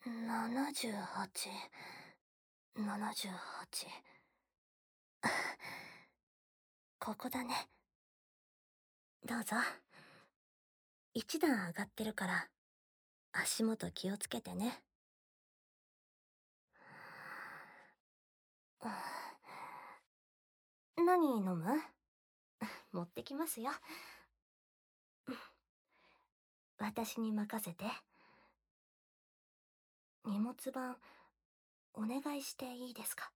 78、78。ここだね。どうぞ。一段上がってるから、足元気をつけてね。何飲む？持ってきますよ。私に任せて。荷物番、お願いしていいですか？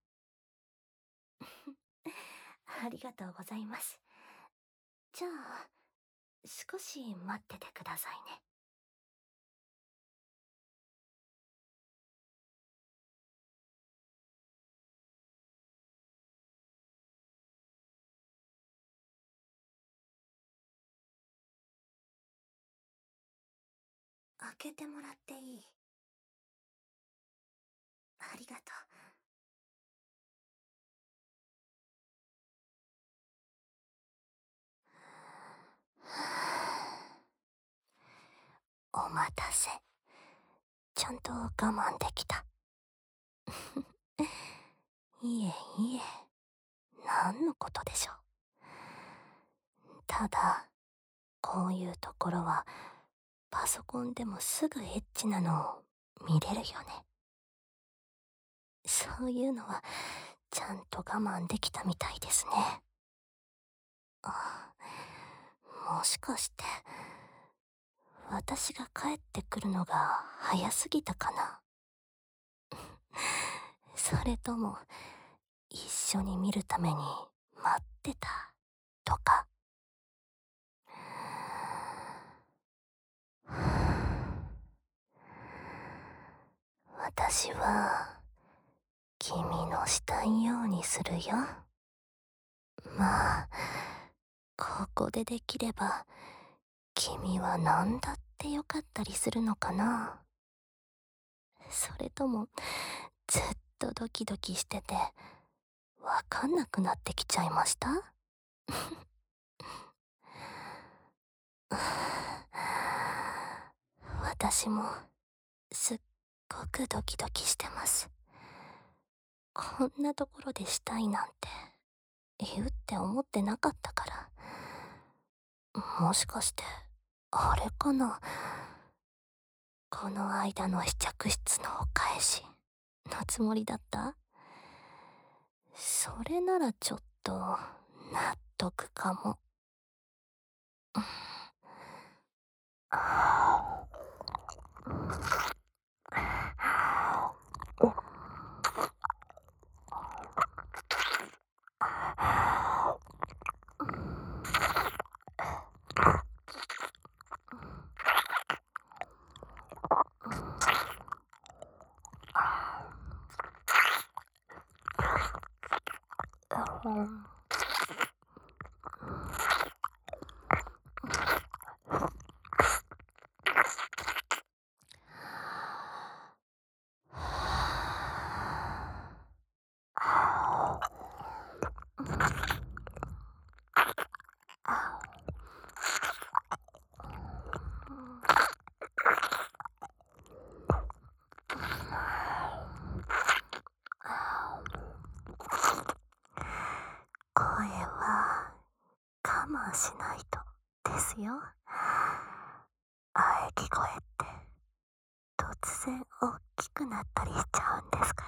ありがとうございます。じゃあ、少し待っててくださいね。開けてもらっていい？ありがとう。お待たせ。ちゃんと我慢できた。いえいえ、何のことでしょう。ただ、こういうところは、パソコンでもすぐエッチなのを見れるよね。そういうのは、ちゃんと我慢できたみたいですね。あ、もしかして、私が帰ってくるのが早すぎたかな。それとも、一緒に見るために待ってたとか。私は君のしたいようにするよ。まあ、ここでできれば君は何だってよかったりするのかな。それともずっとドキドキしててわかんなくなってきちゃいました？私もすっごくドキドキしてます。こんなところでしたいなんて言うって思ってなかったから。もしかしてあれかな、この間の試着室のお返しのつもりだった？それならちょっと納得かも。声は我慢しないとですよ。喘ぎ声って突然大きくなったりしちゃうんですから。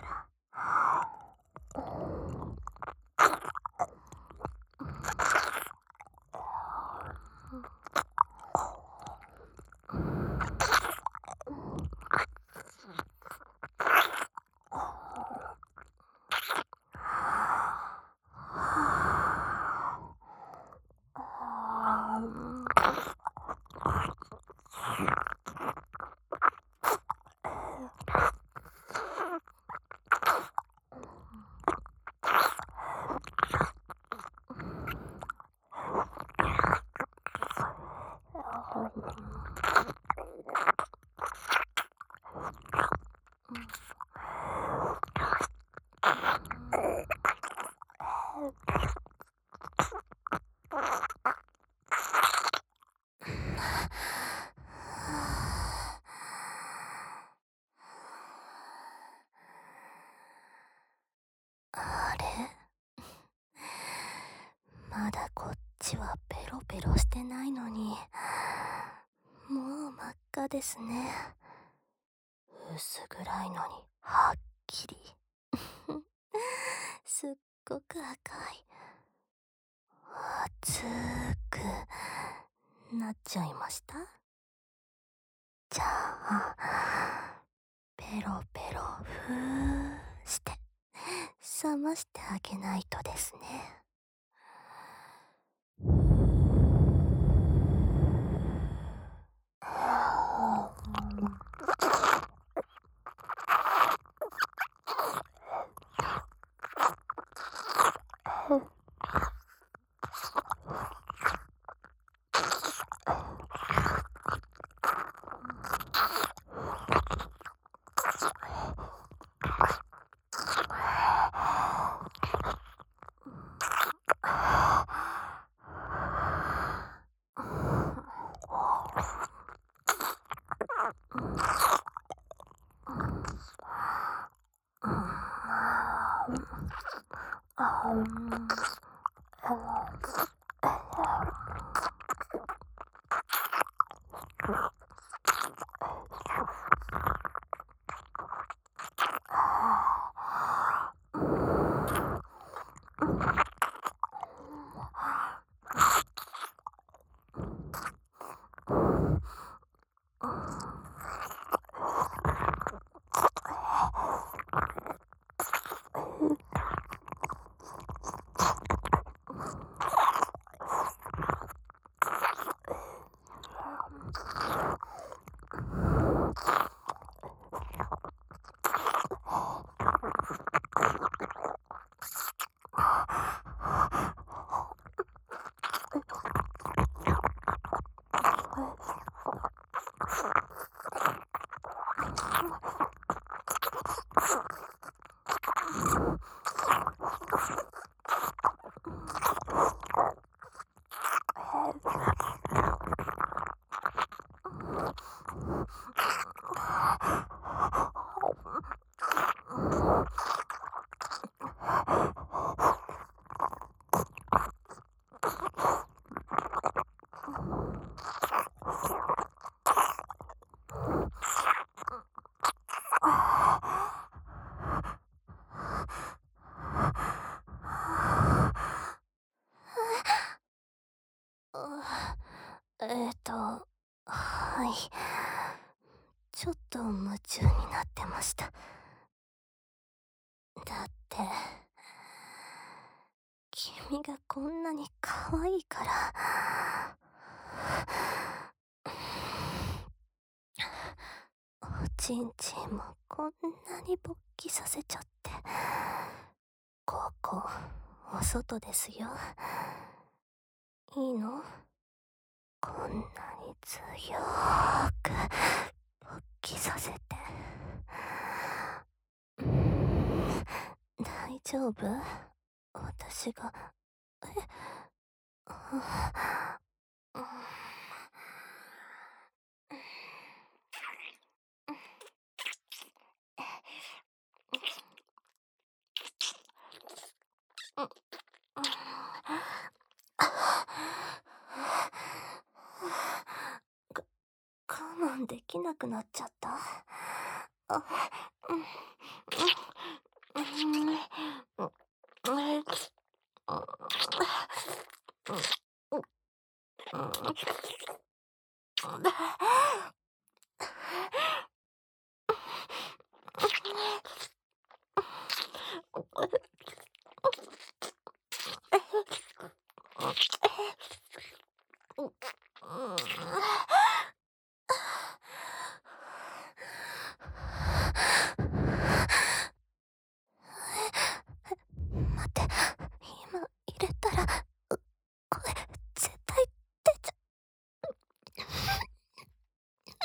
強してないのに、もう真っ赤ですね。薄暗いのにはっきり。すっごく赤い。熱くなっちゃいました。じゃあ、ペロペロふーして冷ましてあげないとですね。はい。ちょっと夢中になってました。だって、君がこんなに可愛いから。おちんちんもこんなに勃起させちゃって。ここ、お外ですよ。いいの？こんなに強く勃起させて。大丈夫？私が、え、うん我慢できなくなっちゃった。あ、うん、うん、うん、待って、今入れたら、声絶対出ちゃ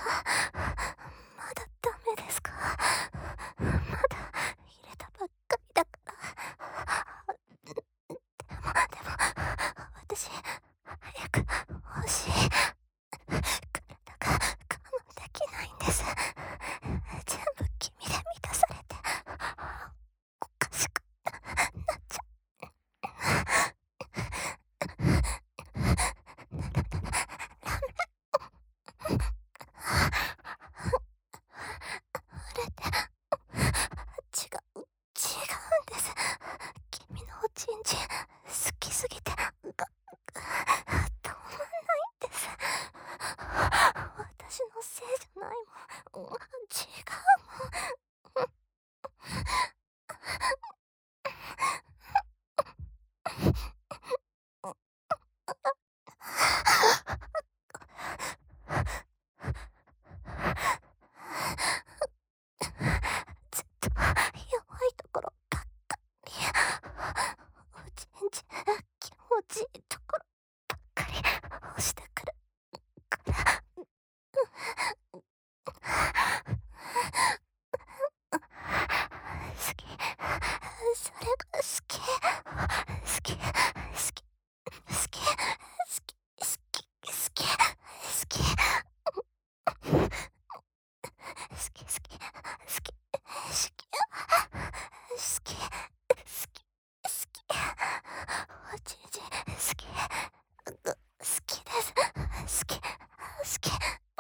まだダメですか？まだ入れたばっかりだから。でも、私、早く欲しい。体が我慢できないんです。全部君で満たされて、おかしくなっちゃれて、違うんです。君のおちんちん、好きすぎて、止まんないんです。私のせいじゃないもん。違うもん。ずっと弱いところばっかり。おちんちん、気持ちいいところばっかり押してくるから。好き。それが好き。好き。好き。好き。好き。好き。好き。好き。好き。好き。好き。好き。好き。おちんちん好き。好きです。好き。好き。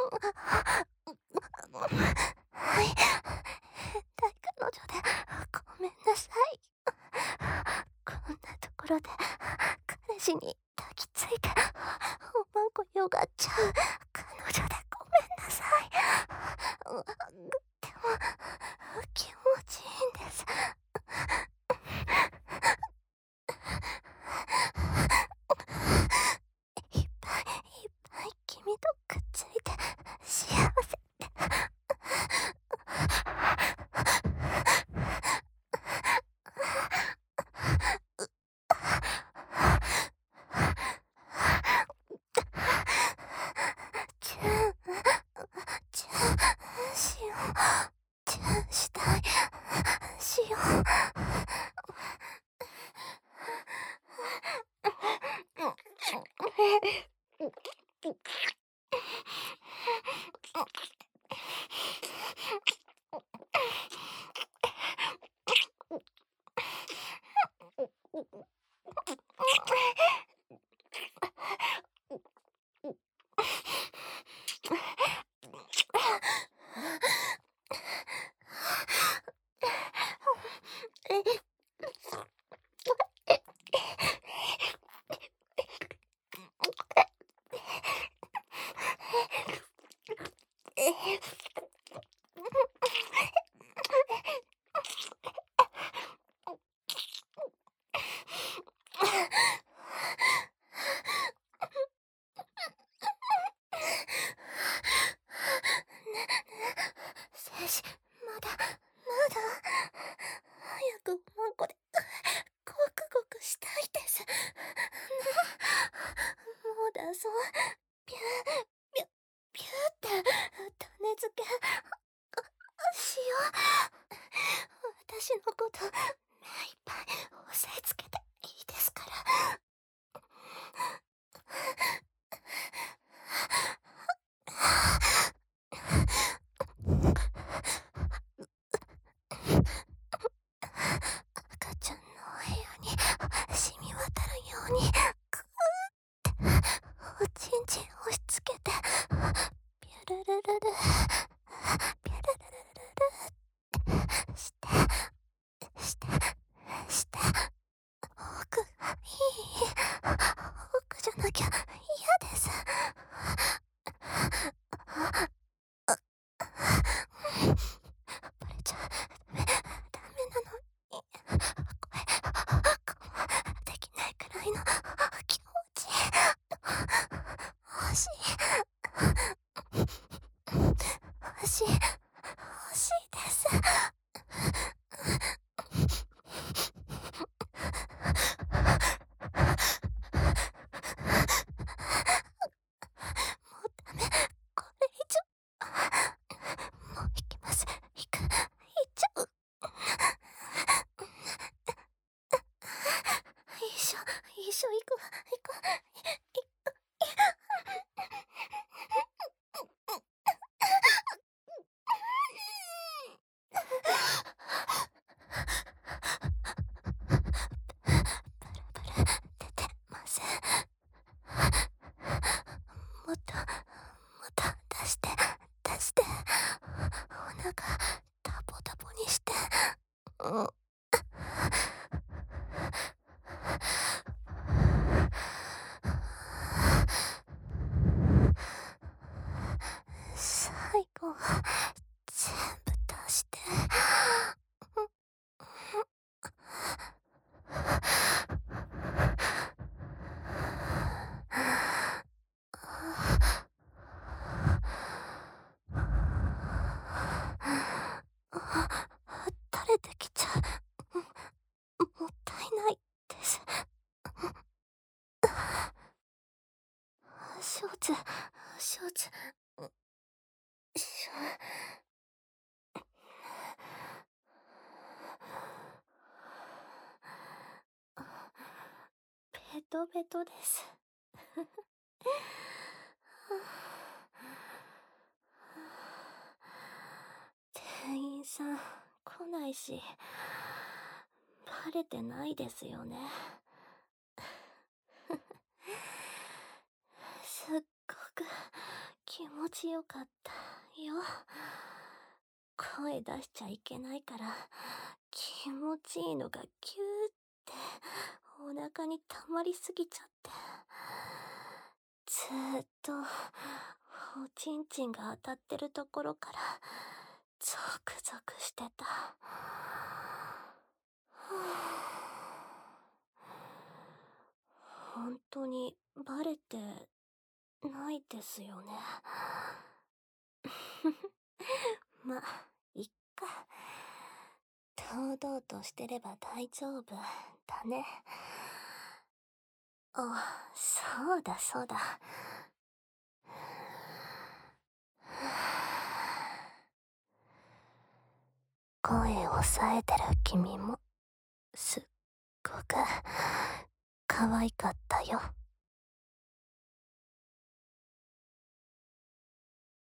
はい。変態彼女でごめんなさい。こんなところで彼氏に抱きついておまんこよがっちゃう彼女でごめんなさい。でも気持ちいいんです。いっぱいいっぱい君とくっついて幸せ。チューチューしよう。チューしたい。しよ精子、まだ早くおまんこでごくごくしたいです。もうだそう。ピューピュッピューって種付けしよう。私のこと目いっぱい押さえつけていいですから。赤ちゃんのお部屋に染み渡るようにおちんちん押し付けてピュルルルルピュルルルルルしてして奥いい奥じゃなきゃ嫌です。バレちゃダメなのに声できないくらいの気持ち欲しいです。もうダメ。これ以上して、お腹タポタポにして、うん。最後、全部出して。垂れてきちゃう。もったいないです。ショーツ、ショーツ、ショベトベトです。店員さん来ないし、バレてないですよね。すっごく気持ちよかったよ。声出しちゃいけないから、気持ちいいのがギューってお腹に溜まりすぎちゃって。ずーっとおちんちんが当たってるところからゾクゾクしてた。本当にバレてないですよね。ま、いっか。堂々としてれば大丈夫だね。あ、そうだそうだ。声を抑えてる君もすっごく可愛かったよ。